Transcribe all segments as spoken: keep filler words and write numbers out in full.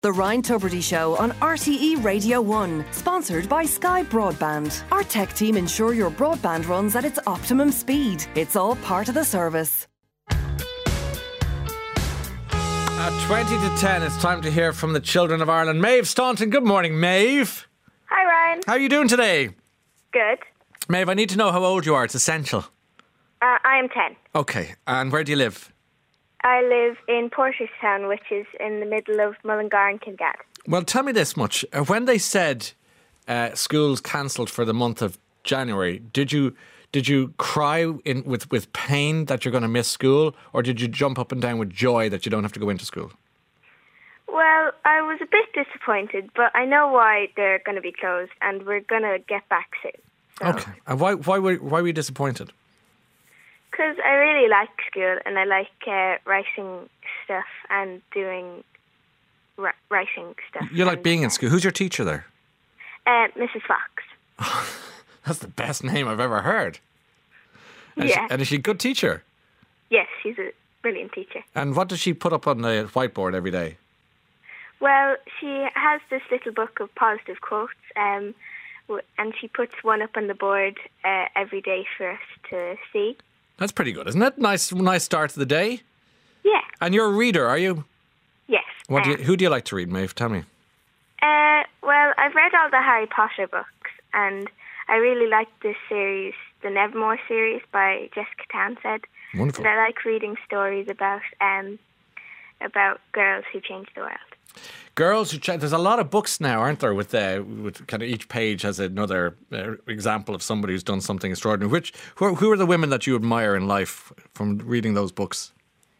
The Ryan Tubridy Show on R T E Radio one, sponsored by Sky Broadband. Our tech team ensure your broadband runs at its optimum speed. It's all part of the service. At twenty to ten, it's time to hear from the children of Ireland. Maeve Staunton, good morning, Maeve. Hi, Ryan. How are you doing today? Good. Maeve, I need to know how old you are. It's essential. Uh, I am ten. Okay, and where do you live? I live in Porterstown, which is in the middle of Mullingar and Kilgad. Well, tell me this much. Uh, When they said uh, schools cancelled for the month of January, did you did you cry in, with, with pain that you're going to miss school, or did you jump up and down with joy that you don't have to go into school? Well, I was a bit disappointed, but I know why they're going to be closed, and we're going to get back soon. So. Okay. And why why were why were you disappointed? Because I really like school, and I like uh, writing stuff and doing ri- writing stuff. You like and, being in school. Who's your teacher there? Uh, Missus Fox. That's the best name I've ever heard. And Yeah. She, and is she a good teacher? Yes, she's a brilliant teacher. And what does she put up on the whiteboard every day? Well, she has this little book of positive quotes, um, w- and she puts one up on the board uh, every day for us to see. That's pretty good, isn't it? Nice, nice start to the day. Yeah. And you're a reader, are you? Yes. What do I you? Who do you like to read, Maeve? Tell me. am. Uh, well, I've read all the Harry Potter books, and I really like this series, the Nevermore series by Jessica Townsend. Wonderful. And I like reading stories about um about girls who changed the world. Girls who ch- there's a lot of books now, aren't there? With uh, with kind of each page has another uh, example of somebody who's done something extraordinary. Which who are, who are the women that you admire in life from reading those books?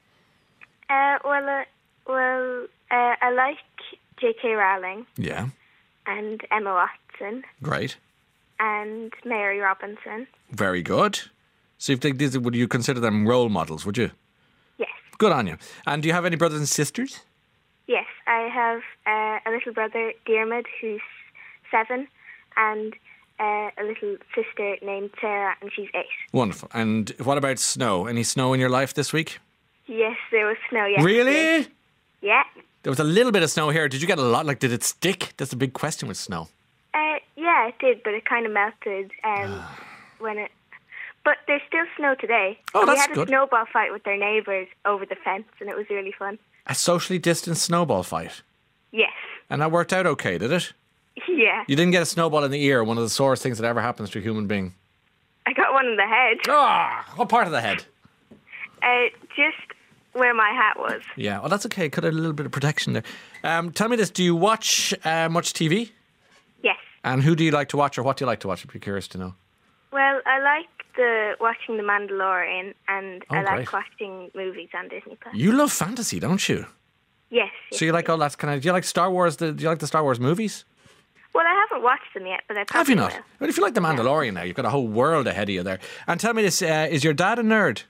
Uh, well, uh, well, uh, I like J K. Rowling Yeah, and Emma Watson great, and Mary Robinson. very good. So, if they, these, would you consider them role models? Would you? Yes. Good on you. And do you have any brothers and sisters? Yes, I have uh, a little brother, Diarmid, who's seven, and uh, a little sister named Sarah, and she's eight. Wonderful. And what about snow? Any snow in your life this week? Yes, there was snow yesterday. Really? Yeah. There was a little bit of snow here. Did you get a lot? Like, did it stick? That's a big question with snow. Uh, yeah, it did, but it kind of melted um, when it... But there's still snow today. Oh, And that's we had a good. snowball fight with their neighbours over the fence, and it was really fun. A socially distanced snowball fight. Yes. And that worked out okay, did it? Yeah. You didn't get a snowball in the ear, one of the sorest things that ever happens to a human being. I got one in the head. Ah, what part of the head? Uh, just where my hat was. Yeah, well, that's okay. Could have a little bit of protection there. Um, tell me this, do you watch uh, much T V? Yes. And who do you like to watch, or what do you like to watch? I'd be curious to know. Well, I like the watching The Mandalorian, and Oh, I like great. watching movies on Disney Plus. You love fantasy, don't you? Yes. yes So you like all that kind of... Do you like Star Wars? The, do you like the Star Wars movies? Well, I haven't watched them yet, but I probably Have you not? will. Well, if you like The Mandalorian now, you've got a whole world ahead of you there. And tell me this, uh, is your dad a nerd?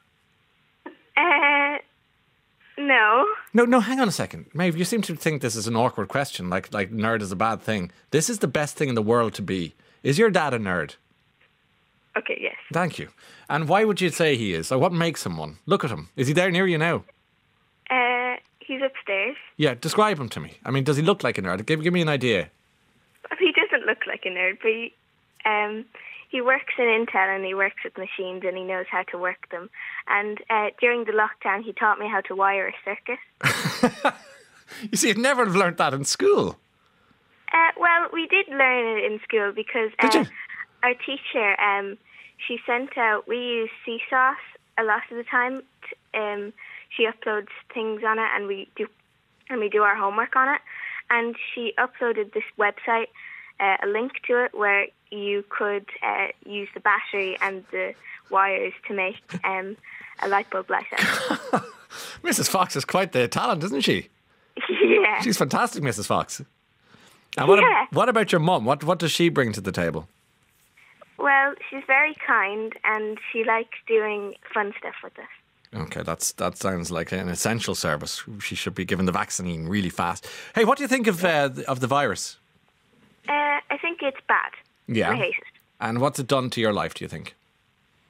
Uh, no. No, no, hang on a second. Maeve, you seem to think this is an awkward question, like like nerd is a bad thing. This is the best thing in the world to be. Is your dad a nerd? Okay, yes. Thank you. And why would you say he is? Or what makes him one? Look at him. Is he there near you now? Uh, he's upstairs. Yeah, describe him to me. I mean, does he look like a nerd? Give, give me an idea. He doesn't look like a nerd, but he, um, he works in Intel and he works with machines and he knows how to work them. And uh, during the lockdown, he taught me how to wire a circuit. You see, you'd never have learnt that in school. Uh, well, we did learn it in school because Did uh, you? our teacher, um, she sent out, we use Seesaw a lot of the time. T- um, she uploads things on it and we do and we do our homework on it. And she uploaded this website, uh, a link to it, where you could uh, use the battery and the wires to make um, a light bulb light up. Missus Fox is quite the talent, isn't she? Yeah. She's fantastic, Missus Fox. And what, Yeah. ab- what about your mum? What, what does she bring to the table? Well, she's very kind and she likes doing fun stuff with us. Okay, that's that sounds like an essential service. She should be given the vaccine really fast. Hey, what do you think of uh, of the virus? Uh, I think it's bad. Yeah. I hate it. And what's it done to your life, do you think?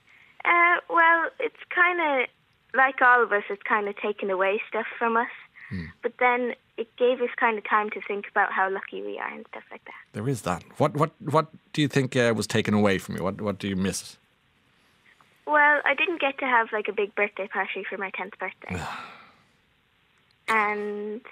Uh, well, it's kind of, like all of us, it's kind of taken away stuff from us. But then it gave us kind of time to think about how lucky we are and stuff like that. There is that. What what what do you think uh, was taken away from you? What what do you miss? Well, I didn't get to have like a big birthday party for my tenth birthday, and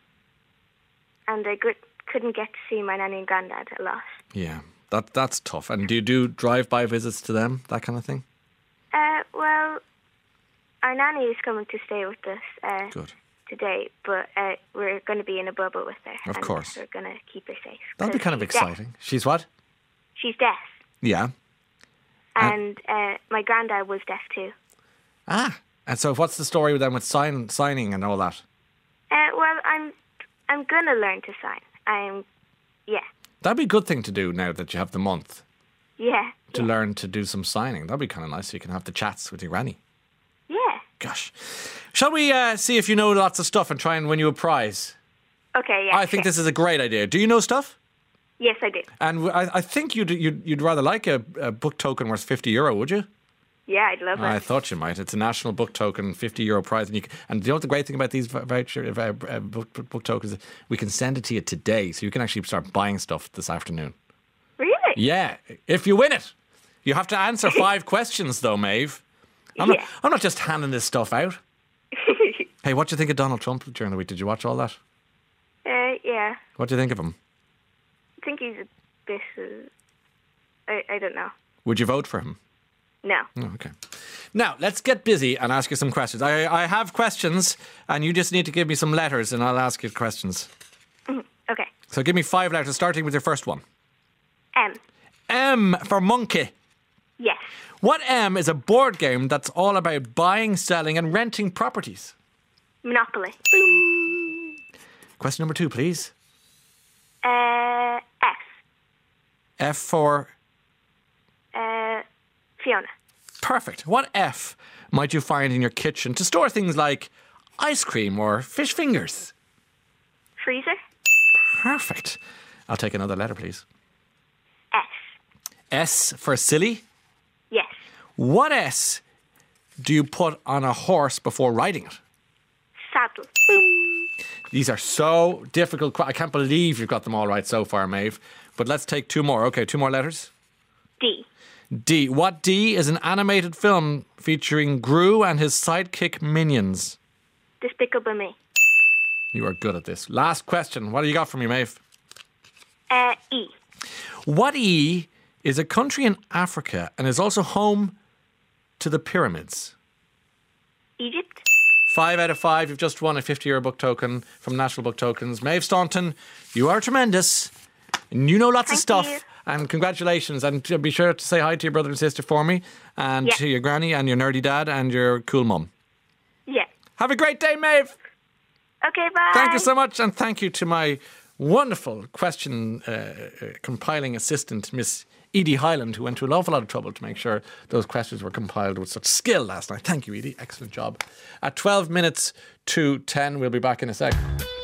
and I could, couldn't get to see my nanny and granddad a lot. Yeah, that that's tough. And do you do drive-by visits to them, that kind of thing? Uh, well, our nanny is coming to stay with us uh, Good. today, but uh, we're going to be in a bubble with her. Of and course. We're going to keep her safe. That'd be 'cause kind of she's deaf. exciting. She's what? She's deaf. Yeah. And uh, my granddad was deaf too. Ah. And so what's the story with them with sign, signing and all that? Uh, well, I'm I'm going to learn to sign. I'm, yeah, That'd be a good thing to do now that you have the month, yeah, to yeah. learn to do some signing. That'd be kind of nice. So you can have the chats with your granny. Yeah. Gosh. Shall we uh, see if you know lots of stuff and try and win you a prize? Okay, yeah. I think sure. this is a great idea. Do you know stuff? Yes, I do. And I, I think you'd, you'd you'd rather like a, a book token worth fifty euro, would you? Yeah, I'd love I it. thought you might. It's a national book token, fifty euro prize, and you can, and you know what the great thing about these voucher uh, uh, book, book, book tokens is? We can send it to you today, so you can actually start buying stuff this afternoon. Really? Yeah, if you win it, you have to answer five questions though, Maeve. I'm Yeah. not. I'm not just handing this stuff out. Hey, what do you think of Donald Trump during the week? Did you watch all that? uh, yeah. What do you think of him? I think he's a bit. Uh, I I don't know. Would you vote for him? No. Oh, okay. Now, let's get busy and ask you some questions. I, I have questions, and you just need to give me some letters, and I'll ask you questions. Okay. So give me five letters, starting with your first one. M. M for monkey. Yes. What M is a board game that's all about buying, selling, and renting properties? Monopoly. Question number two, please. Uh, F. F for Uh, Fiona. perfect. What F might you find in your kitchen to store things like ice cream or fish fingers? Freezer. Perfect. I'll take another letter, please. S. S for silly. Yes. What S do you put on a horse before riding it? Saddle. These are so difficult. que- I can't believe you've got them all right so far, Maeve. But let's take two more. Okay, two more letters. D. D. What D is an animated film featuring Gru and his sidekick minions? Despicable Me. You are good at this. Last question. What do you got for me, Maeve? Uh, E. What E is a country in Africa and is also home to the pyramids? Egypt. Five out of five. You've just won a fifty euro book token from National Book Tokens. Maeve Staunton, you are tremendous. And you know lots of Thank stuff. you. And congratulations. And to be sure to say hi to your brother and sister for me. And Yeah. to your granny and your nerdy dad and your cool mum. Yeah. Have a great day, Maeve. Okay, bye. Thank you so much. And thank you to my wonderful question uh, uh, compiling assistant, Miss Edie Highland, who went to an awful lot of trouble to make sure those questions were compiled with such skill last night. Thank you, Edie. Excellent job. At twelve minutes to ten, we'll be back in a sec.